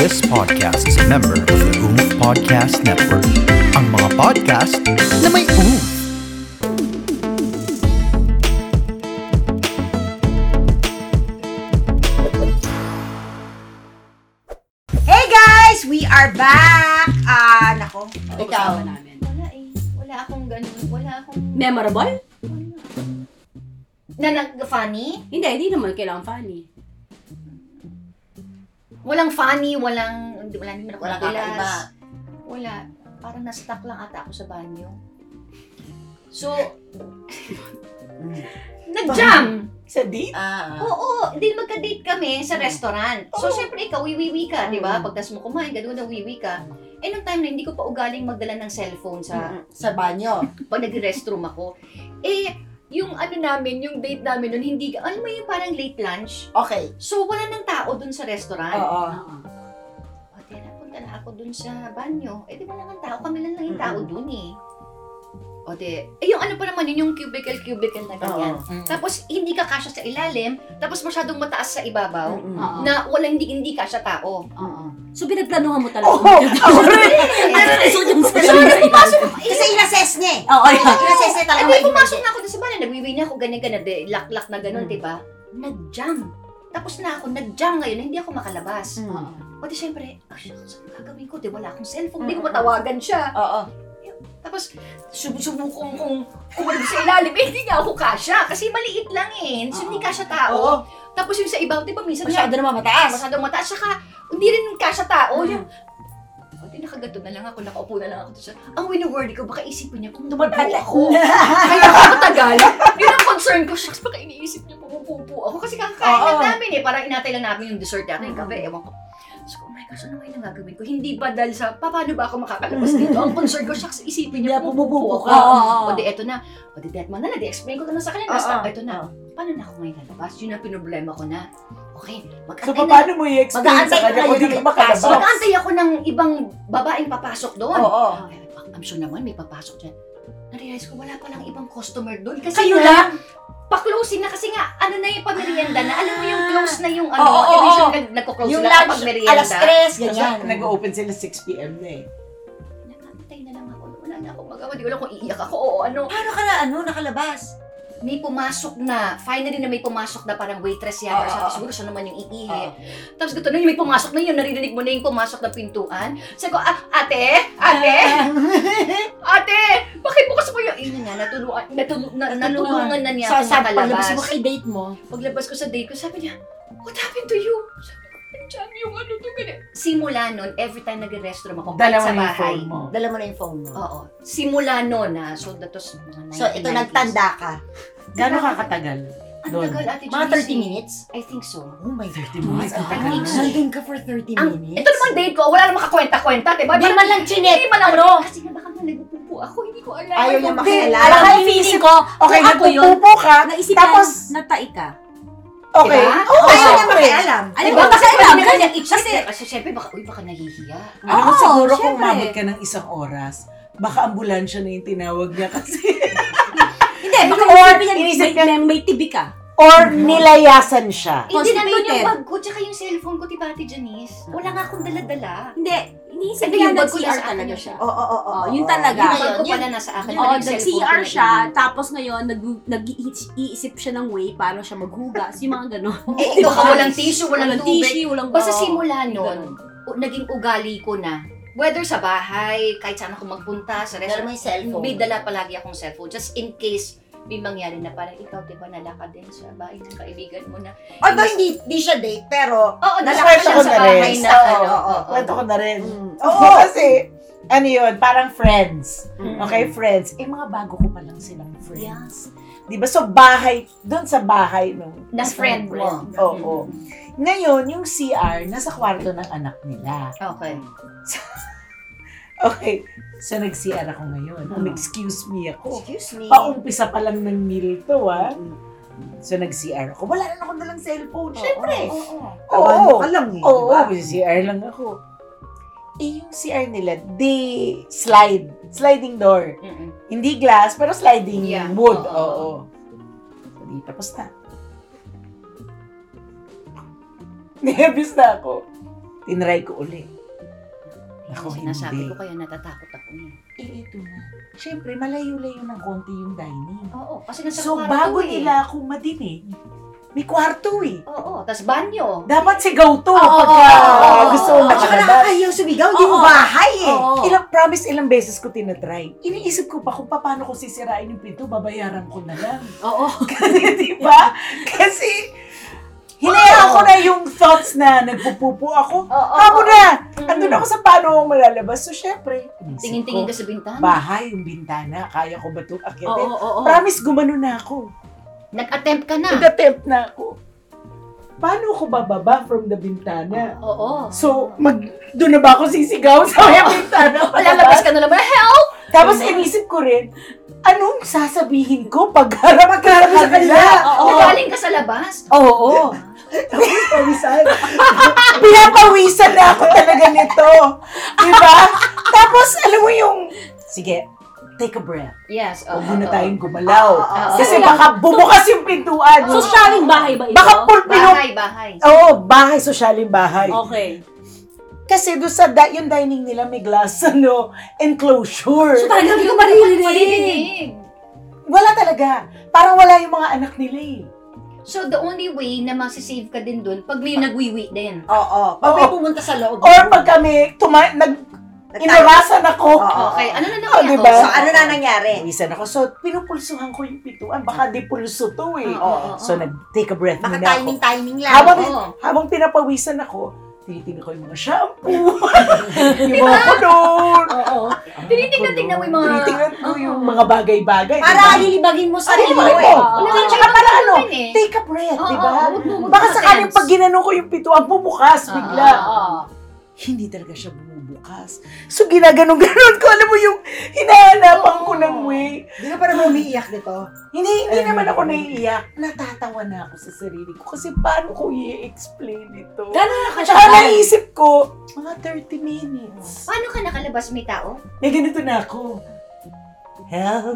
This podcast is a member of the OOF Podcast Network. Ang mga podcast na may OOF. Hey guys! We are back! Nako. Ikaw. Wala eh. Wala akong ganun. Wala akong... Memorable? Na nag-funny? Hindi naman kailangan funny. Walang funny, wala naman ako Walang nadulas. kakaiba. Wala. Parang na-stuck lang ata ako sa banyo. So, nag-jam! Sa date? Oo, hindi magka-date kami sa restaurant. So, syempre ikaw, wiwi ka, di ba? Pagkas mo kumain, gano'n na wiwi ka. Eh, nung time na hindi ko pa ugaling magdala ng cellphone Sa banyo. pag nag-restroom ako. Eh, yung yung date namin nun, hindi, alam mo yung parang late lunch? Okay. So, wala nang tao dun sa restaurant. Oo. O, napunta na ako dun sa banyo. Eh, di wala nang tao. Kami lang yung tao dun eh. O, yung ano pa naman yun, yung cubicle na ganyan. Tapos, hindi ka kasya sa ilalim. Tapos, masyadong mataas sa ibabaw. Oo. Na wala, hindi kasya tao. Oo. So, pinagplanuhan mo talaga. Kasi inassess niya eh. Oo, yeah. Inassess niya talaga. Ay, pumasok na ako dun sa banyo. Nagwiwi na ako, ganyan-ganyan. Lock na ganun, diba? Nag-jam. Tapos na ako, nag-jam ngayon. Hindi ako makalabas. O, di syempre, saan gagawin ko? Di wala akong cellphone. Hindi ko matawagan siya. Oo. Tapos, subukong kung kumalag sa ilalim, hindi nga ako kasya. Kasi maliit lang eh. So, hindi kasya tao. Tapos yung sa ibaw, di ba, minsan Masyado naman mataas. masyadong mataas. Saka, hindi rin kasya tao. Yung, di nakagato na lang ako, nakaupo na lang ako. Ang wini-worry ko, baka isipin niya kung tumagal ako. Kaya ako matagal. Yun ang concern ko. Shucks, baka iniisip niya pumupupo ako. Kasi kakakain lang namin eh. Parang inatay lang namin yung dessert natin, yung kape. Ewan ko. So, oh my gosh, ano ngayon ang gagawin ko? Hindi ba dahil sa, paano ba ako makakalabas dito? Ang concern ko, shucks, isipin niya, pumupupo ako. O di, eto na. O di, detman na, di-explain ko na sa kanya. Basta, eto na. Paano na ako ngayon lalabas? Yun ang pinoblema ko na. Okay, So, mag-antay na. paano mo i-explain sa kanya kung di ka makalabas? Mag-antay ako ng ibang babaeng papasok doon. Oo. I'm sure naman may papasok dyan. Na-realize ko, wala palang ibang customer doon. Kasi Kayo nga, lang? pa-closing na kasi nga, ano na yung pamerienda na. Alam mo yung close na yung ano, Oo, oo, usually nagko-close Yung sila lunch, kapag merienda. alas 3, ganyan. Nag-open sila 6 p.m. na eh. Nakantay na lang ako. Wala na akong magawa. Di ko alam kung iiyak ako o ano. Paano ka nakalabas? May pumasok na, finally na may pumasok na parang waitress yata siya. Siguro siya naman yung iihi. Tapos gito na yung may pumasok na yun, narinig mo na yung pumasok na pintuan. Sabi ko, ate, pakibukas mo yung, yun nga, natulungan na niya ako makalabas. Paglabas mo kay date mo. Paglabas ko sa date ko, sabi niya, what happened to you? Sabi ko, nandiyan yung ano to, ganyan. Simula nun, every time nag-restroom ako, kahit Dalawa sa na yung bahay. phone mo. Dala mo na yung phone mo. Oo. Simula nun, so that was mga 1990s. So, ito nagtanda ka. Gano'n ka katagal? Ang Doon. tagal, Ate Mga Joyce. 30 minutes? I think so. Oh my 30 minutes. God. Ang tagal I think na. so. Nandun ka for 30 minutes? Ito naman date ko, wala namang kakwenta-kwenta, diba? Hindi man lang chinet. Hindi man Ano? Kasi nga baka nagpupo ako, hindi ko alam. Ayaw niya Ano, makialam. Alam mo, feeling ko, Okay, kung ako yun, nagpupupo ka, naisip tapos, natai ka. okay. Diba? Oo, Ayaw niya syempre. makialam. Alam Diba? mo, kasi alam, Kasi ganyan, kasi syempre, baka nahihiya. Alam mo, Oo, siguro kung syempre. umabot ka ng isang oras, baka ambulansya na yung tinawag niya kasi. Hindi, baka Or, inisip niya, may tibi ka. Or nilayasan siya. Hindi nandun yung Constipated. bag ko, tsaka yung cellphone ko, diba, Ate Janice? Wala nga akong dala-dala. Hindi, iniisip Hindi, niya yung bag ko nag-CR nasa akin talaga na siya. Oo. Oh, yun talaga. Yung bag ko Yun. pala nasa akin. Oo, yung cellphone ko nag-CR na siya, iwan. tapos ngayon, nag-iisip siya ng way para siya maghugas, yung mga gano'n. Eh, baka walang tissue, walang tubig. tissue, walang Basta oo. simula nun, naging ugali ko na. Whether sa bahay, kahit saan ako magpunta, sa Dala mo restaurant, yung cellphone. may dala palagi akong cellphone. Just in case may mangyari na parang ikaw, diba, nalakad din sa bahay ng kaibigan mo na. Although hindi siya date, pero Oo, nalakad nalakad siya siya sa sa bahay bahay na Oo, ano. oo, oo. Kwento ko na rin. Mm. Oo, kasi, ano yun, parang friends. Okay, friends. Eh, mga bago ko pa lang silang friends. Di ba? So, bahay, doon sa bahay nung Na friend mo. Oo. Ngayon, yung CR, nasa kwarto ng anak nila. Okay. Okay, so nag-CR ako ngayon. Excuse me ako. Excuse me. Paumpisa pa lang ng meal to, ah. So nag-CR ako. Wala na akong dalang cellphone, syempre. Oo. Ka lang eh, Oo, diba? CR lang ako. Eh, yung CR nila, sliding door. Hindi glass, pero sliding Yeah. wood. Oo. Oo. So, di tapos na. Nervous na ako. Tinry ko uli. Ako, Sinasabi hindi. ko kaya natatakot ako eh. Ito na. Siyempre, malayo-layo ng konti yung dining. Oo, kasi nasa So, kwarto bago eh. nila akong madinig, may kwarto eh. Oo, tas banyo. Dapat sigaw to Oo, pagka oo, gusto oo. mo At saka makalabas. nakakahiyang sumigaw, hindi mo Oo. bahay eh. Oo. Ilang beses ko tinatry. Iniisip ko pa kung paano ko sisirain yung pinto, babayaran ko na lang. Oo. Kasi, di ba? Kasi, hinayaan ko na yung thoughts na nagpupupo ako. Oo, Ako oo. na! Andun ako sa paano ako malalabas. So, syempre, inisip Tingin-tingin ko, ka sa bintana. bahay, yung bintana, kaya ko ba itong akyatin? Oo. Promise, gumano na ako. Nag-attempt ka na. Nag-attempt na ako. Paano ako bababa from the bintana? Oo. So, doon na ba ako sisigaw sa may bintana? Lalabas ka na naman, help! Tapos inisip ko rin, anong sasabihin ko pag harap sa kanila? Oo. Galing ka sa labas. Oo. Pawisan. Pinapawisan na ako talaga nito. Diba? Tapos, alam mo yung, sige, take a breath. Yes. Huwag muna tayong gumalaw. Oo. Kasi baka bumukas yung pintuan. So, sharing bahay ba ito? Baka Bahay. Oo, bahay, sosyaling bahay. Okay. Kasi doon sa yung dining nila may glass, enclosure. So, talagang hindi ko maririnig. Marinig. Wala talaga. Parang wala yung mga anak nila eh. So, the only way na masisave ka din dun, pag may nagwiwi din. Oo. Pag may pumunta sa loob. Or pag kami, inurasan ako. Oo. Okay, ano na Oh, nangyari? diba? So, ano na nangyari? Iwisan ako. So, pinupulsuhan ko yung pituan. Baka dipulso to eh. Oo. So, nag-take a breath Baka muna ako. timing lang. Habang pinapawisan ako, tinitingnan ko yung mga shampoo. Yung mga kulon. Oo. Tinitingnan mo yung mga... Tinitingnan ko yung mga bagay-bagay. Para alilibagin mo sarili mo Alilibagin eh. mo. Wala kang Tsaka para ano, eh. take a breath, Oo, di ba? oo. Baka sakaling pag ginanong ko yung pituan, bubukas bigla. Oo. Hindi talaga siya bumubukas. So, ginaganon-ganon ko. Alam mo yung hinahanapan ko ng way. Di ka parang umiiyak nito. Hindi naman ako naiiyak. Natatawa na ako sa sarili ko. Kasi paano ko i-explain ito? Gano'n na Tsaka naisip ko, mga 30 minutes. Paano ka nakalabas, may tao? May ganito na ako. Help.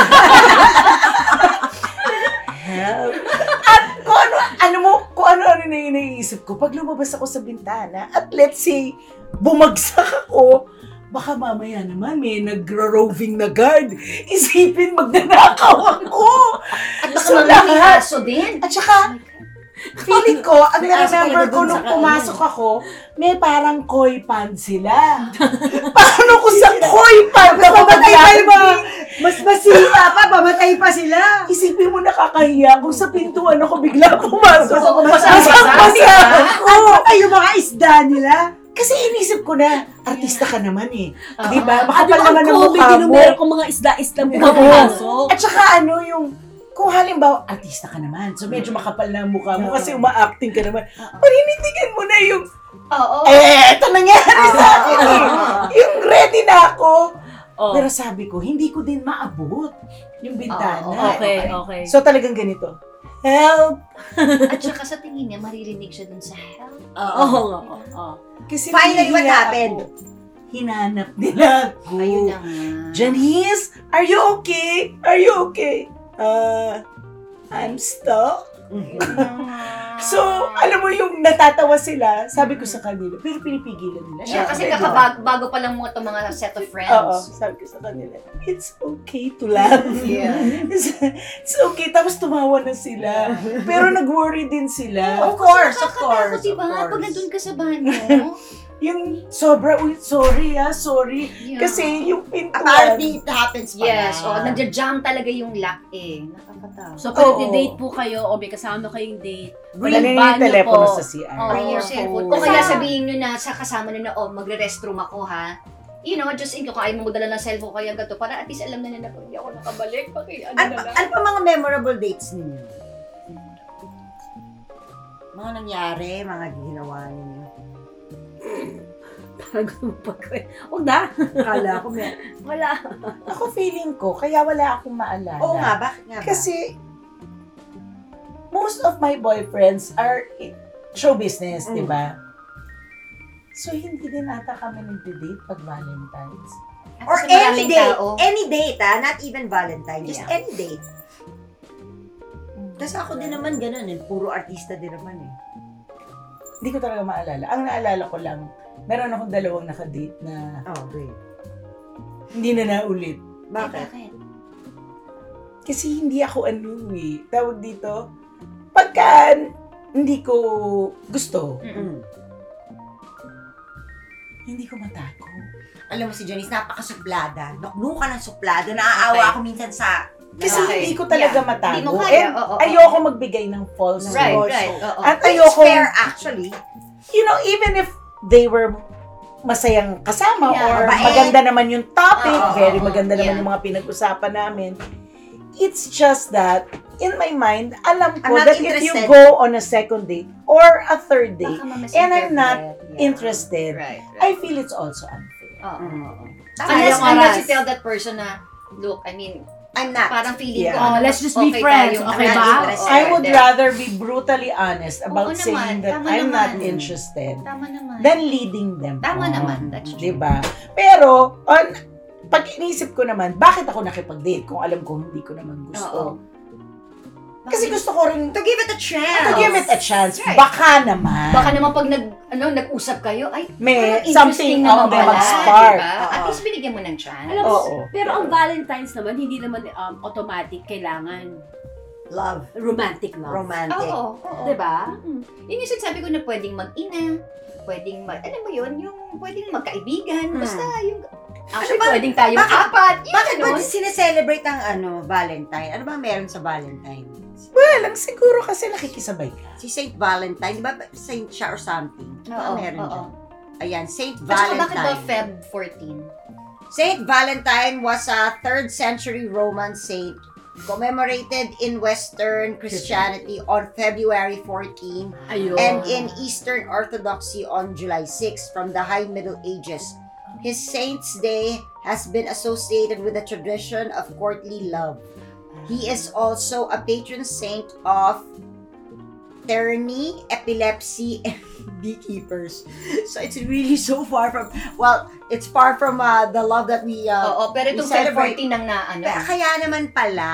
Help. At kung ano na yung naiisip ko, pag lumabas ako sa bintana, at let's say, bumagsak ako, baka mamaya naman may nagro-roving na guard. Isipin, magnanakaw ako. At baka So, mamaya may lahat. aso din. At saka, feeling ko, ang May aso na-remember talaga ko dun nung sa pumasok ako, may parang koi pan sila. Paano ko sa koi pan? Pamatay pa yung mga, mas masita pa, pamatay pa sila. Isipin mo nakakahiya kung sa pintuan ako bigla pumasok. Oo, Basang-basa ako. Ay, yung mga isda nila. Kasi inisip ko na, artista ka naman eh. Oo. Di ba? Ah, di Makapal ba ang naman ang comedy mukha nung mo. meron kong mga isda-isda pumapasok? At saka kung halimbawa, artista ka naman, so medyo makapal na ang mukha mo kasi uma-acting ka naman, paninindigan mo na yung, Oo. ito nangyari sa akin eh. Yung ready na ako. Oh. Pero sabi ko, hindi ko din maabot yung bintana. Oo, Okay, okay. So talagang ganito, help! At saka sa tingin niya, maririnig siya dun sa help. Oo. Oo. Kasi Finally, what nahihiya happened? ako. Hinanap nila ako. Ayun na nga. Janice, are you okay? Are you okay? I'm stuck. So, alam mo yung natatawa sila, sabi ko sa kanila, pero pinipigilan nila. Siya kasi Medyo- bago pa lang mo itong mga set of Oo, friends. sabi ko sa kanila, it's okay to laugh. Yeah. It's okay. Tapos tumawa na sila. Pero nag-worry din sila. Of course, of Nakakatakot, course. diba? of course. Pag nandun ka sa banyo. Yung sorry. Sorry. Yeah. Kasi yung pintuan. Apparently, it happens pa Yes, na. nandiya-jam talaga yung lock eh. Nakakatakot. So, pag Oo. date po kayo o may kasama kayong date, Wala na yung banyo telepono po. sa CR. Oo. Bring your cellphone. O kaya sabihin nyo na sa kasama nyo na, magre-restroom ako ha. You know, just in case kung ayaw mo magdala ng cellphone kaya gato, para at least alam na nila kung hindi ako nakabalik. Ano na lang. Ano pa mga memorable dates ninyo? Mga nangyari, mga ginawa ninyo. Parang gusto mo pag- Huwag na. Kala ko may... Wala. Ako feeling ko, kaya wala akong maalala. Oo nga, bakit nga ba? Kasi, most of my boyfriends are in show business, di ba? So, hindi din ata kami nagde-date pag Valentine's. Or Kasi any maraming date. tao. Any date, not even Valentine. Just Yeah. any date. Kasi ako din naman ganun eh. Puro artista din naman eh. Hindi ko talaga maalala. Ang naalala ko lang, meron akong 2 nakadate na Oh, great. hindi na naulit. Bakit? Kasi hindi ako tawag dito, pagka hindi ko gusto, hindi ko matago. Alam mo si Janice, napakasuplada. Nuknukan ng suplada. Naaawa ako minsan sa... Kasi Okay. hindi ko talaga Yeah. matago. Hindi mo kaya. And Oo. ayoko magbigay ng false Right, hope. right. Oo. At Which is ayoko, fair actually. even if they were masayang kasama Yeah, or mabait. maganda naman yung topic, Oo, very oo, maganda naman yeah. yung mga pinag-usapan namin, it's just that, in my mind, alam ko I'm not that if you interested. go on a second date or a third date, Baka ma-misinterpret. and I'm not Yeah. interested, Right, I feel it's also unfair. Oo. Sayang Unless oras. you tell that person na, look, I mean, I'm not. parang feeling Yeah. ko, Oh, let's just be okay friends, tayo, okay I'm ba? not interested. I would Then, rather be brutally honest Oo about naman, saying that tama I'm not naman. interested Tama naman. than leading them Tama on. naman, that's true. Diba? Pero, pag inisip ko naman, bakit ako nakipag-date kung alam ko hindi ko naman gusto? Kasi gusto ko rin To give it a chance. to give it a chance. Right. Baka naman. Baka naman pag nag-usap kayo, ay, may parang interesting something naman may pala, mag-spark. diba? At Oo. least binigyan mo ng chance. Alam mo, Oo. pero ang Valentine's naman, hindi naman automatic kailangan Love. romantic love. Romantic. Oo, oo. Diba? Yun yung sinasabi ko na pwedeng mag-ina, pwedeng alam mo yun, yung pwedeng magkaibigan, basta yung, actually ba- pwedeng tayong bakit- apat, yung Bakit ba ganun. sineselebrate ang Valentine? Ano ba meron sa Valentine? Well, ang siguro kasi nakikisabay ka. Si Saint Valentine, di ba Saint siya or something? Oo, Meron oo. dyan. Ayan, Saint At saka bakit ba Valentine. Feb 14? Saint Valentine was a 3rd century Roman saint commemorated in Western Christianity on February 14 Ayun. and in Eastern Orthodoxy on July 6 from the High Middle Ages. His saint's day has been associated with the tradition of courtly love. He is also a patron saint of tyranny, epilepsy, and beekeepers. So it's really so far from, it's far from the love that we Oo, pero we itong Feb celebrate. 14 ang naano. Kaya naman pala.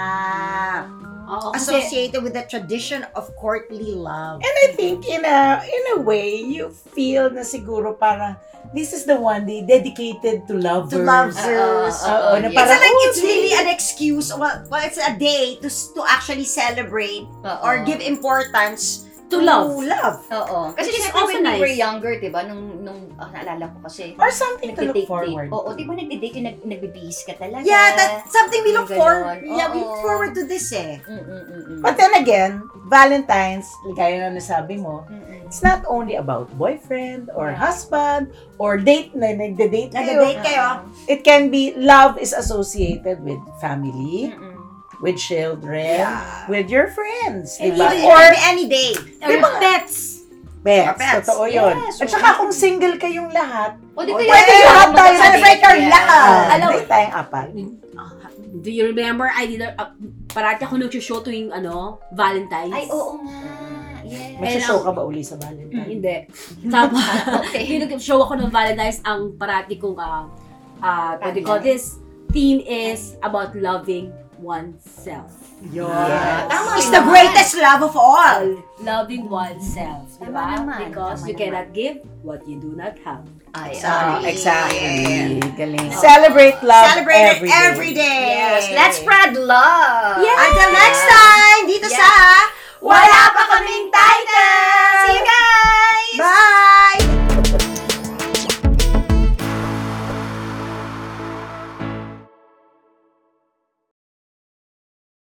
Oo, kasi Associated with the tradition of courtly love. And I think in a way, you feel na siguro parang this is the one day dedicated to lovers. To lovers. Oo, na yes. parang, It's really an excuse. Well, it's a day to actually celebrate Oo. or give importance To love. love. Oo. Kasi Which is syempre also when we were nice. younger, diba, nung naalala ko kasi, or something to look nagde-date-date. forward. Oo, di ba nagde-date yung nagbibihis ka talaga? Yeah, that's something we look Yung forward. ganon. Yeah, we Oo. look forward to this eh. But then again, Valentine's, gaya na nasabi mo, it's not only about boyfriend or Yeah. husband or date na nagde-date kayo. Nagde-date kayo. It can be, love is associated with family, with children, Yeah. with your friends, And diba? even Or any day. or pets. pets, Or pets. totoo yun. Yes, At oo. saka kung single kayong lahat, O, di Oh, kaya pwede tayo lahat tayo, mag-date, celebrate our yeah. lahat. Alam- date tayong apat. Do you remember, parati ako nag-show tuwing Valentine's. Ay, oo nga. Yes. Magsashow ka ba uli sa Valentine's? Hindi. Tapos, Okay. nag-show ako ng Valentine's, ang parati kong, what do you call this? Theme is about loving oneself. Yes. Tama It's the naman. greatest love of all. Loving oneself. Tama Diba? naman, Because tama you cannot give what you do not have. Ay, Exactly. Galing. Celebrate love Celebrate it every day. every day. Yes, let's spread love. Until next time, dito Yes. sa Wala Pa Kaming Title! See you guys!